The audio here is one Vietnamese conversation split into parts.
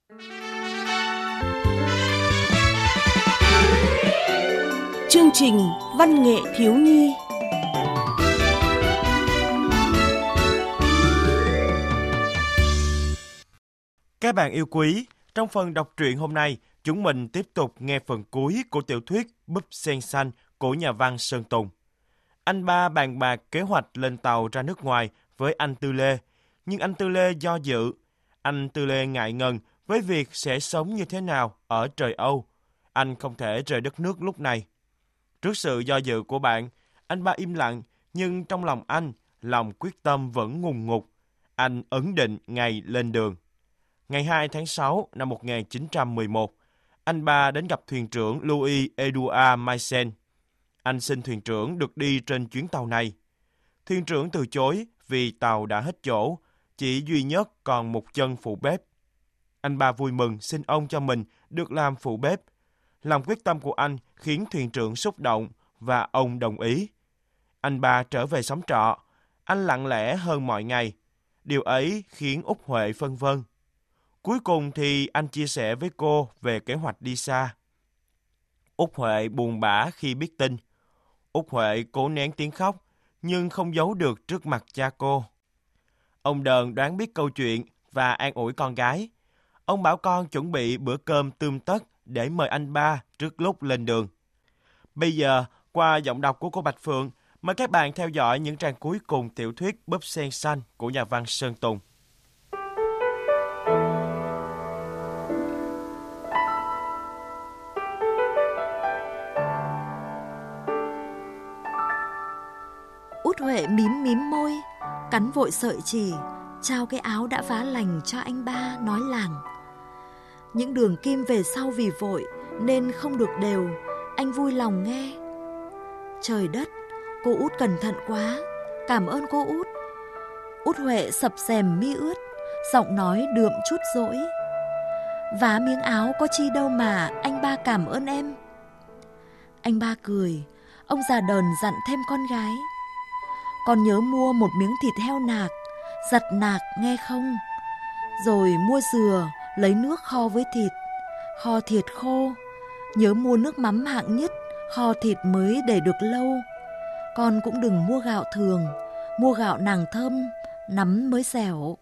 Chương trình Văn nghệ thiếu nhi. Các bạn yêu quý, trong phần đọc truyện hôm nay, chúng mình tiếp tục nghe phần cuối của tiểu thuyết Búp Sen Xanh của nhà văn Sơn Tùng. Anh ba bàn bạc kế hoạch lên tàu ra nước ngoài với anh Tư Lê, nhưng anh Tư Lê do dự. Anh Tư Lê ngại ngần với việc sẽ sống như thế nào ở trời Âu. Anh không thể rời đất nước lúc này. Trước sự do dự của bạn, anh ba im lặng, nhưng trong lòng anh, lòng quyết tâm vẫn ngùn ngụt. Anh ấn định ngày lên đường. Ngày 2 tháng 6 năm 1911, anh ba đến gặp thuyền trưởng Louis Edouard Maisen. Anh xin thuyền trưởng được đi trên chuyến tàu này. Thuyền trưởng từ chối vì tàu đã hết chỗ, chỉ duy nhất còn một chân phụ bếp. Anh ba vui mừng xin ông cho mình được làm phụ bếp. Lòng quyết tâm của anh khiến thuyền trưởng xúc động và ông đồng ý. Anh ba trở về xóm trọ. Anh lặng lẽ hơn mọi ngày. Điều ấy khiến Út Huệ phân vân. Cuối cùng thì anh chia sẻ với cô về kế hoạch đi xa. Út Huệ buồn bã khi biết tin. Út Huệ cố nén tiếng khóc, nhưng không giấu được trước mặt cha cô. Ông Đờn đoán biết câu chuyện và an ủi con gái. Ông bảo con chuẩn bị bữa cơm tươm tất để mời anh ba trước lúc lên đường. Bây giờ, qua giọng đọc của cô Bạch Phượng, mời các bạn theo dõi những trang cuối cùng tiểu thuyết Búp Sen Xanh của nhà văn Sơn Tùng. Út Huệ mím mím môi, cắn vội sợi chỉ, trao cái áo đã vá lành cho anh ba, nói làng. Những đường kim về sau vì vội nên không được đều, anh vui lòng nghe. Trời đất, cô Út cẩn thận quá, cảm ơn cô Út. Út Huệ sập xèm mi ướt, giọng nói đượm chút dỗi. Vá miếng áo có chi đâu mà anh ba cảm ơn em. Anh ba cười, ông già Đờn dặn thêm con gái. Con nhớ mua một miếng thịt heo nạc, giặt nạc nghe không? Rồi mua dừa, lấy nước kho với thịt, kho thịt khô. Nhớ mua nước mắm hạng nhất, kho thịt mới để được lâu. Con cũng đừng mua gạo thường, mua gạo nàng thơm, nắm mới dẻo.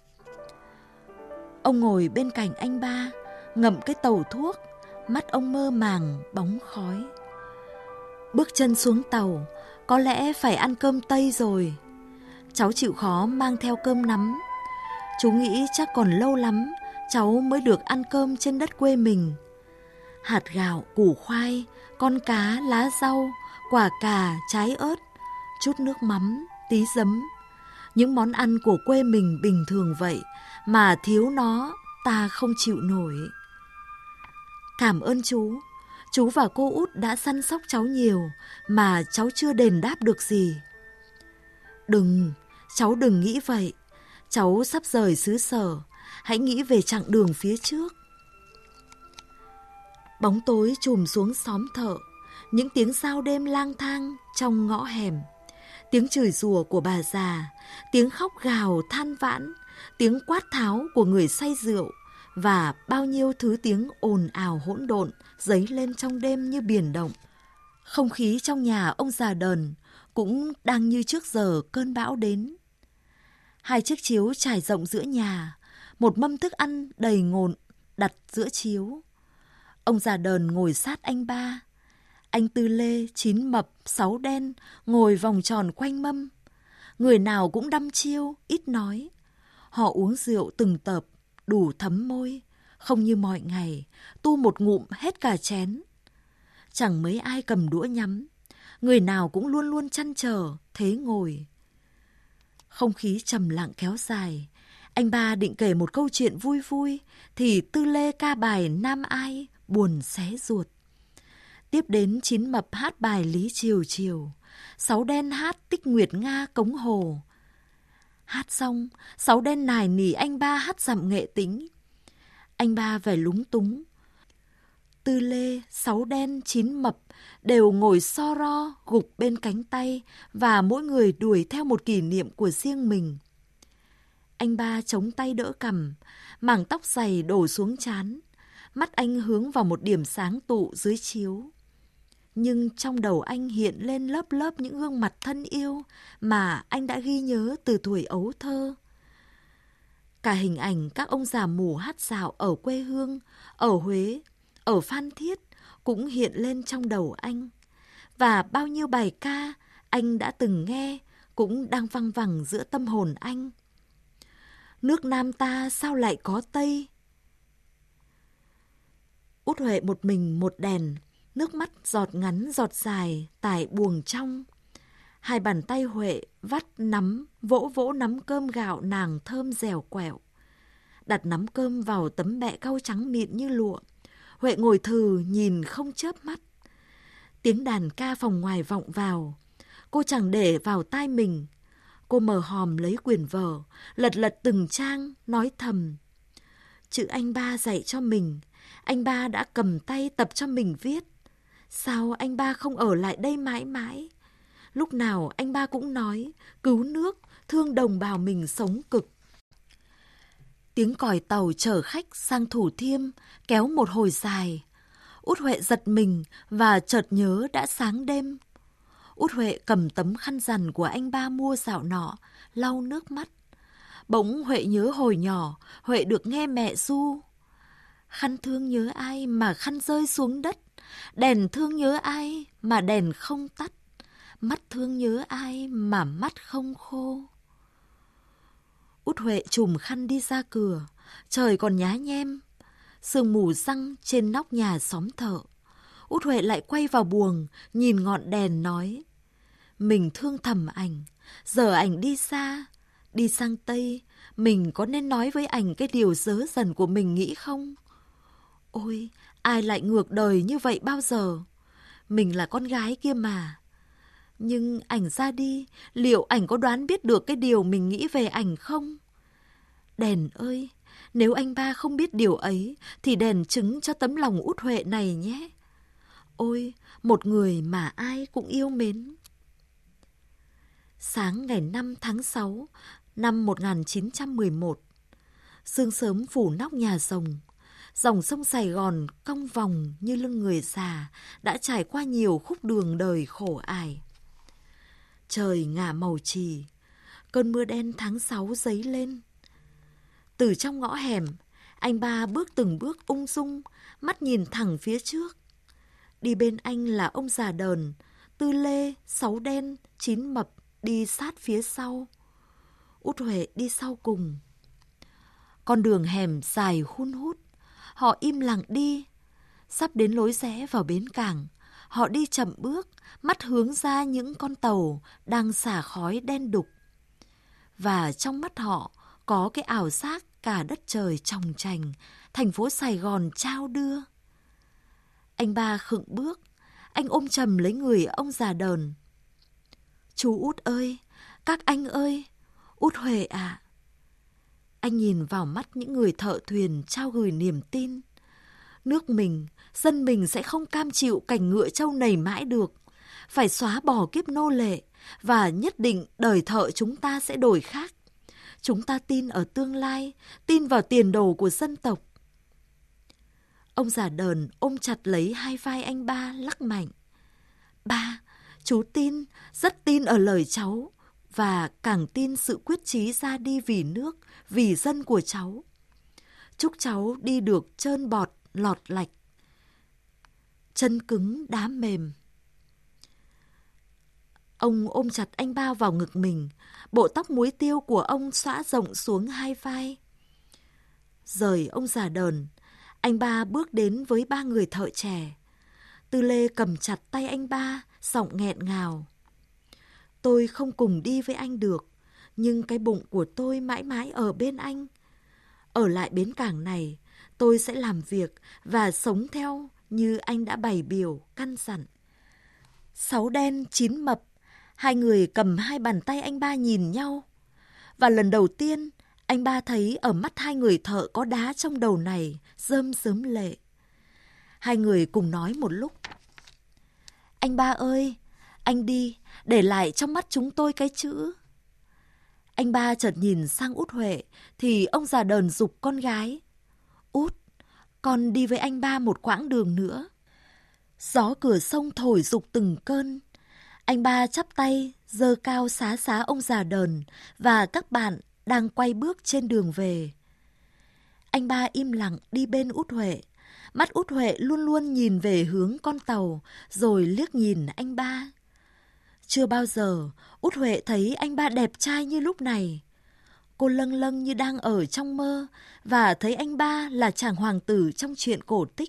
Ông ngồi bên cạnh anh ba, ngậm cái tàu thuốc, mắt ông mơ màng bóng khói. Bước chân xuống tàu, có lẽ phải ăn cơm Tây rồi. Cháu chịu khó mang theo cơm nắm. Chú nghĩ chắc còn lâu lắm cháu mới được ăn cơm trên đất quê mình. Hạt gạo, củ khoai, con cá, lá rau, quả cà, trái ớt, chút nước mắm, tí giấm. Những món ăn của quê mình bình thường vậy mà thiếu nó ta không chịu nổi. Cảm ơn chú và cô Út đã săn sóc cháu nhiều mà cháu chưa đền đáp được gì. Cháu đừng nghĩ vậy. Cháu sắp rời xứ sở, hãy nghĩ về chặng đường phía trước. Bóng tối trùm xuống xóm thợ, những tiếng sao đêm lang thang trong ngõ hẻm, tiếng chửi rủa của bà già, tiếng khóc gào than vãn, tiếng quát tháo của người say rượu và bao nhiêu thứ tiếng ồn ào hỗn độn dấy lên trong đêm như biển động. Không khí trong nhà ông già Đờn cũng đang như trước giờ cơn bão đến. 2 chiếc chiếu trải rộng giữa nhà, một mâm thức ăn đầy ngộn đặt giữa chiếu. Ông già Đờn ngồi sát anh ba. Anh Tư Lê, Chín Mập, Sáu Đen ngồi vòng tròn quanh mâm. Người nào cũng đăm chiêu, ít nói. Họ uống rượu từng tợp, đủ thấm môi, không như mọi ngày, tu một ngụm hết cả chén. Chẳng mấy ai cầm đũa nhắm, người nào cũng luôn luôn chăn trở, thế ngồi. Không khí trầm lặng kéo dài. Anh ba định kể một câu chuyện vui vui, thì Tư Lê ca bài Nam Ai, buồn xé ruột. Tiếp đến Chín Mập hát bài Lý Chiều Chiều, Sáu Đen hát Tích Nguyệt Nga Cống Hồ. Hát xong, Sáu Đen nài nỉ anh ba hát dặm nghệ tĩnh. Anh ba vẻ lúng túng. Tư Lê, Sáu Đen, Chín Mập đều ngồi so ro gục bên cánh tay và mỗi người đuổi theo một kỷ niệm của riêng mình. Anh ba chống tay đỡ cằm, mảng tóc dày đổ xuống trán. Mắt anh hướng vào một điểm sáng tụ dưới chiếu. Nhưng trong đầu anh hiện lên lớp lớp những gương mặt thân yêu mà anh đã ghi nhớ từ tuổi ấu thơ. Cả hình ảnh các ông già mù hát dạo ở quê hương, ở Huế, ở Phan Thiết cũng hiện lên trong đầu anh. Và bao nhiêu bài ca anh đã từng nghe cũng đang văng vẳng giữa tâm hồn anh. Nước Nam ta sao lại có Tây? Út Huệ một mình một đèn, nước mắt giọt ngắn giọt dài tải buồng trong. Hai bàn tay Huệ vắt nắm, vỗ vỗ nắm cơm gạo nàng thơm dẻo quẹo. Đặt nắm cơm vào tấm bẹ cau trắng mịn như lụa, Huệ ngồi thừ nhìn không chớp mắt. Tiếng đàn ca phòng ngoài vọng vào, cô chẳng để vào tai mình. Cô mở hòm lấy quyển vở, lật lật từng trang, nói thầm. Chữ anh ba dạy cho mình, anh ba đã cầm tay tập cho mình viết. Sao anh ba không ở lại đây mãi mãi? Lúc nào anh ba cũng nói, cứu nước, thương đồng bào mình sống cực. Tiếng còi tàu chở khách sang Thủ Thiêm kéo một hồi dài. Út Huệ giật mình và chợt nhớ đã sáng đêm. Út Huệ cầm tấm khăn rằn của anh ba mua dạo nọ, lau nước mắt. Bỗng Huệ nhớ hồi nhỏ, Huệ được nghe mẹ ru. Khăn thương nhớ ai mà khăn rơi xuống đất, đèn thương nhớ ai mà đèn không tắt, mắt thương nhớ ai mà mắt không khô. Út Huệ trùm khăn đi ra cửa, trời còn nhá nhem, sương mù giăng trên nóc nhà xóm thợ. Út Huệ lại quay vào buồng, nhìn ngọn đèn nói, mình thương thầm ảnh, giờ ảnh đi xa, đi sang Tây, mình có nên nói với ảnh cái điều dớ dần của mình nghĩ không? Ôi, ai lại ngược đời như vậy bao giờ? Mình là con gái kia mà. Nhưng ảnh ra đi, liệu ảnh có đoán biết được cái điều mình nghĩ về ảnh không? Đèn ơi, nếu anh ba không biết điều ấy, thì đèn chứng cho tấm lòng Út Huệ này nhé. Ôi, một người mà ai cũng yêu mến. Sáng ngày 5 tháng 6 năm 1911, sương sớm phủ nóc nhà rồng. Dòng sông Sài Gòn cong vòng như lưng người già đã trải qua nhiều khúc đường đời khổ ải. Trời ngả màu chì, cơn mưa đen tháng 6 dấy lên. Từ trong ngõ hẻm, anh ba bước từng bước ung dung, mắt nhìn thẳng phía trước. Đi bên anh là ông già đờn, Tư Lê, Sáu Đen, Chín Mập đi sát phía sau. Út Huệ đi sau cùng. Con đường hẻm dài hun hút, họ im lặng đi. Sắp đến lối rẽ vào bến cảng, họ đi chậm bước, mắt hướng ra những con tàu đang xả khói đen đục. Và trong mắt họ có cái ảo giác cả đất trời chòng chành, thành phố Sài Gòn trao đưa. Anh ba khựng bước, anh ôm chầm lấy người ông già đờn. Chú Út ơi, các anh ơi, Út Huệ ạ. Anh nhìn vào mắt những người thợ thuyền trao gửi niềm tin. Nước mình, dân mình sẽ không cam chịu cảnh ngựa trâu nảy mãi được. Phải xóa bỏ kiếp nô lệ và nhất định đời thợ chúng ta sẽ đổi khác. Chúng ta tin ở tương lai, tin vào tiền đồ của dân tộc. Ông già đờn ôm chặt lấy hai vai anh ba lắc mạnh. Ba, chú tin, rất tin ở lời cháu và càng tin sự quyết chí ra đi vì nước, vì dân của cháu. Chúc cháu đi được trơn bọt, lọt lạch, chân cứng đá mềm. Ông ôm chặt anh ba vào ngực mình, bộ tóc muối tiêu của ông xõa rộng xuống hai vai. Rời ông già đờn, anh ba bước đến với ba người thợ trẻ. Tư Lê cầm chặt tay anh ba, giọng nghẹn ngào. Tôi không cùng đi với anh được, nhưng cái bụng của tôi mãi mãi ở bên anh. Ở lại bến cảng này, tôi sẽ làm việc và sống theo như anh đã bày biểu, căn dặn. Sáu Đen, Chín Mập, hai người cầm hai bàn tay anh ba nhìn nhau. Và lần đầu tiên, anh ba thấy ở mắt hai người thợ có đá trong đầu này rơm rớm lệ. Hai người cùng nói một lúc. Anh ba ơi, anh đi, để lại trong mắt chúng tôi cái chữ. Anh ba chợt nhìn sang út Huệ thì ông già đờn giục con gái. Út, con đi với anh ba một quãng đường nữa. Gió cửa sông thổi rục từng cơn. Anh ba chắp tay, giơ cao xá xá ông già đờn và các bạn đang quay bước trên đường về. Anh ba im lặng đi bên út Huệ. Mắt út Huệ luôn luôn nhìn về hướng con tàu, rồi liếc nhìn anh ba. Chưa bao giờ út Huệ thấy anh ba đẹp trai như lúc này. Cô lâng lâng như đang ở trong mơ và thấy anh ba là chàng hoàng tử trong truyện cổ tích.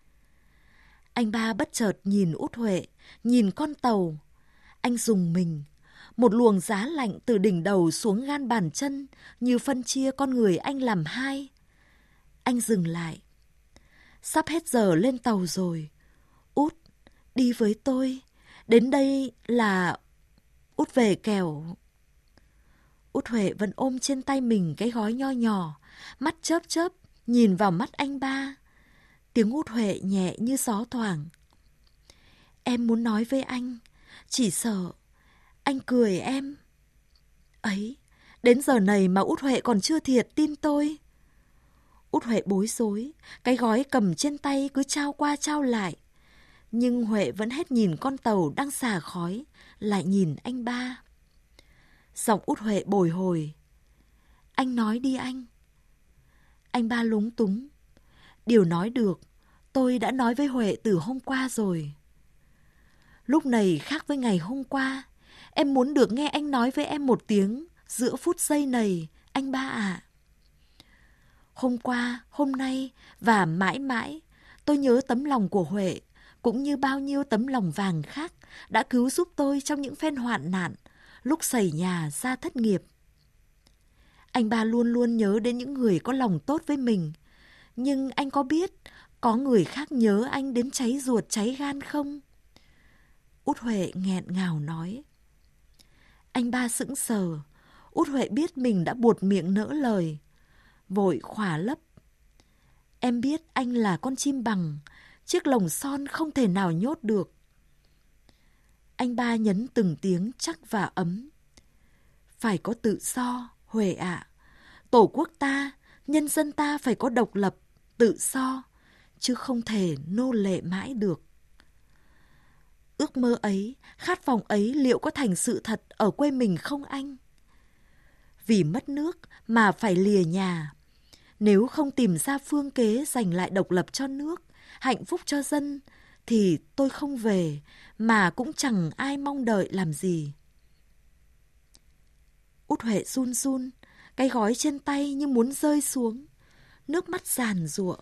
Anh ba bất chợt nhìn út Huệ, nhìn con tàu. Anh rùng mình. Một luồng giá lạnh từ đỉnh đầu xuống gan bàn chân như phân chia con người anh làm hai. Anh dừng lại. Sắp hết giờ lên tàu rồi. Út, đi với tôi. Đến đây là... Út về kẻo. Út Huệ vẫn ôm trên tay mình cái gói nho nhỏ, mắt chớp chớp, nhìn vào mắt anh ba. Tiếng út Huệ nhẹ như gió thoảng. Em muốn nói với anh, chỉ sợ anh cười em. Ấy, đến giờ này mà út Huệ còn chưa thiệt tin tôi. Út Huệ bối rối, cái gói cầm trên tay cứ trao qua trao lại. Nhưng Huệ vẫn hết nhìn con tàu đang xả khói, lại nhìn anh ba. Giọng út Huệ bồi hồi. Anh nói đi anh. Anh ba lúng túng. Điều nói được, tôi đã nói với Huệ từ hôm qua rồi. Lúc này khác với ngày hôm qua, em muốn được nghe anh nói với em một tiếng giữa phút giây này, anh ba ạ. Hôm qua, hôm nay và mãi mãi, tôi nhớ tấm lòng của Huệ, cũng như bao nhiêu tấm lòng vàng khác đã cứu giúp tôi trong những phen hoạn nạn, lúc xảy nhà ra thất nghiệp. Anh ba luôn luôn nhớ đến những người có lòng tốt với mình, nhưng anh có biết có người khác nhớ anh đến cháy ruột cháy gan không? Út Huệ nghẹn ngào nói. Anh ba sững sờ. Út Huệ biết mình đã buột miệng nỡ lời, vội khỏa lấp. Em biết anh là con chim bằng, chiếc lồng son không thể nào nhốt được. Anh ba nhấn từng tiếng chắc và ấm. Phải có tự do, Huệ ạ. Tổ quốc ta, nhân dân ta phải có độc lập, tự do, chứ không thể nô lệ mãi được. Ước mơ ấy, khát vọng ấy liệu có thành sự thật ở quê mình không anh? Vì mất nước mà phải lìa nhà. Nếu không tìm ra phương kế giành lại độc lập cho nước, hạnh phúc cho dân, thì tôi không về, mà cũng chẳng ai mong đợi làm gì. Út Huệ run run, cái gói trên tay như muốn rơi xuống, nước mắt giàn giụa.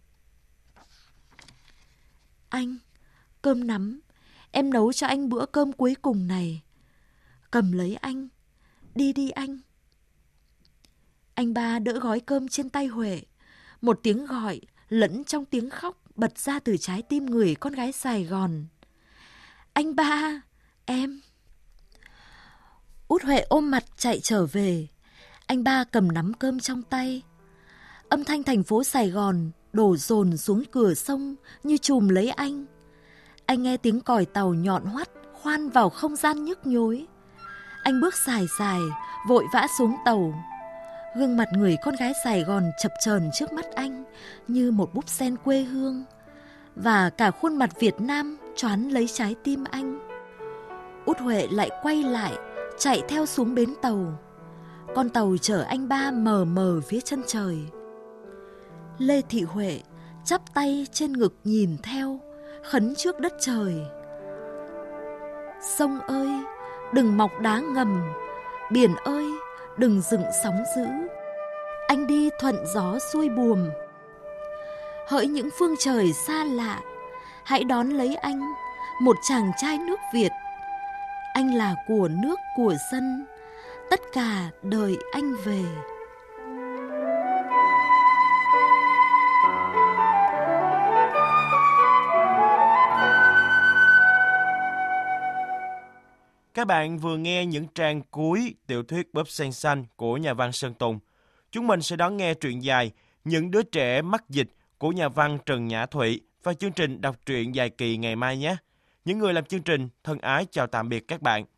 Anh, cơm nắm, em nấu cho anh bữa cơm cuối cùng này. Cầm lấy anh, đi đi anh. Anh ba đỡ gói cơm trên tay Huệ. Một tiếng gọi lẫn trong tiếng khóc bật ra từ trái tim người con gái Sài Gòn. Anh ba, em. Út Huệ ôm mặt chạy trở về. Anh ba cầm nắm cơm trong tay. Âm thanh thành phố Sài Gòn đổ dồn xuống cửa sông như chùm lấy anh. Anh nghe tiếng còi tàu nhọn hoắt khoan vào không gian nhức nhối. Anh bước xài xài, vội vã xuống tàu. Gương mặt người con gái Sài Gòn chập chờn trước mắt anh như một búp sen quê hương. Và cả khuôn mặt Việt Nam choán lấy trái tim anh. Út Huệ lại quay lại, chạy theo xuống bến tàu. Con tàu chở anh ba mờ mờ phía chân trời. Lê Thị Huệ chắp tay trên ngực nhìn theo, khấn trước đất trời. Sông ơi, đừng mọc đá ngầm. Biển ơi, đừng dựng sóng dữ. Anh đi thuận gió xuôi buồm. Hỡi những phương trời xa lạ, hãy đón lấy anh, một chàng trai nước Việt. Anh là của nước của dân, tất cả đợi anh về. Các bạn vừa nghe những trang cuối tiểu thuyết Búp Sen Xanh của nhà văn Sơn Tùng. Chúng mình sẽ đón nghe truyện dài Những đứa trẻ mắc dịch của nhà văn Trần Nhã Thụy và chương trình đọc truyện dài kỳ ngày mai nhé. Những người làm chương trình thân ái chào tạm biệt các bạn.